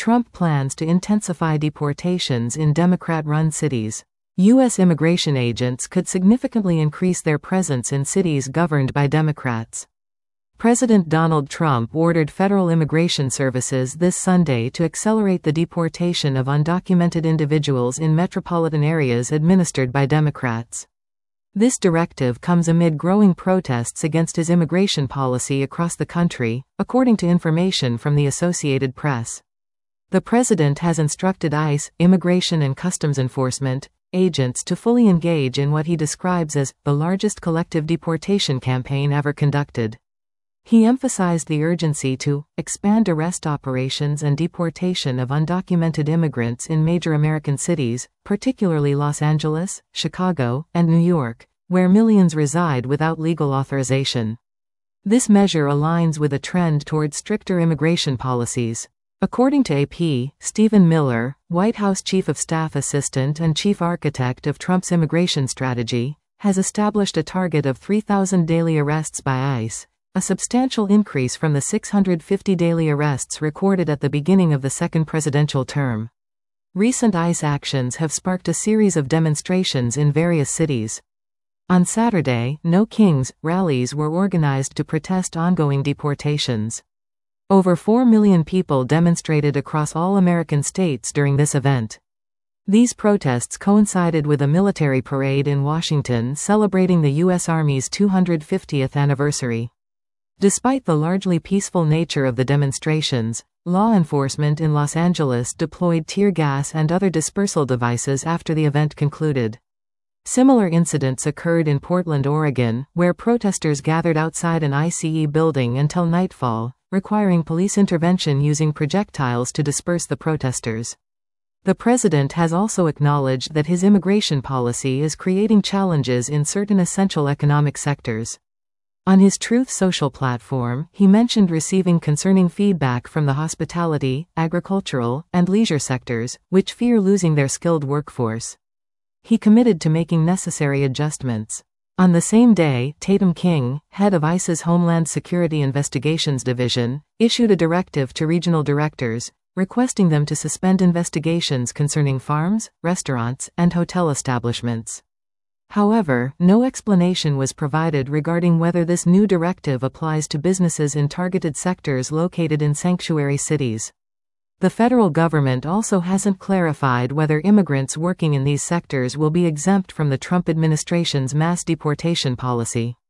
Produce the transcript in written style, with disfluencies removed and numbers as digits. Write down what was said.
Trump plans to intensify deportations in Democrat-run cities. U.S. immigration agents could significantly increase their presence in cities governed by Democrats. President Donald Trump ordered federal immigration services this Sunday to accelerate the deportation of undocumented individuals in metropolitan areas administered by Democrats. This directive comes amid growing protests against his immigration policy across the country, according to information from the Associated Press. The president has instructed ICE, Immigration and Customs Enforcement, agents to fully engage in what he describes as the largest collective deportation campaign ever conducted. He emphasized the urgency to expand arrest operations and deportation of undocumented immigrants in major American cities, particularly Los Angeles, Chicago, and New York, where millions reside without legal authorization. This measure aligns with a trend toward stricter immigration policies. According to AP, Stephen Miller, White House Chief of Staff Assistant and Chief Architect of Trump's immigration strategy, has established a target of 3,000 daily arrests by ICE, a substantial increase from the 650 daily arrests recorded at the beginning of the second presidential term. Recent ICE actions have sparked a series of demonstrations in various cities. On Saturday, No Kings rallies were organized to protest ongoing deportations. Over 4 million people demonstrated across all American states during this event. These protests coincided with a military parade in Washington celebrating the U.S. Army's 250th anniversary. Despite the largely peaceful nature of the demonstrations, law enforcement in Los Angeles deployed tear gas and other dispersal devices after the event concluded. Similar incidents occurred in Portland, Oregon, where protesters gathered outside an ICE building until nightfall, requiring police intervention using projectiles to disperse the protesters. The president has also acknowledged that his immigration policy is creating challenges in certain essential economic sectors. On his Truth Social platform, he mentioned receiving concerning feedback from the hospitality, agricultural, and leisure sectors, which fear losing their skilled workforce. He committed to making necessary adjustments. On the same day, Tatum King, head of ICE's Homeland Security Investigations Division, issued a directive to regional directors, requesting them to suspend investigations concerning farms, restaurants, and hotel establishments. However, no explanation was provided regarding whether this new directive applies to businesses in targeted sectors located in sanctuary cities. The federal government also hasn't clarified whether immigrants working in these sectors will be exempt from the Trump administration's mass deportation policy.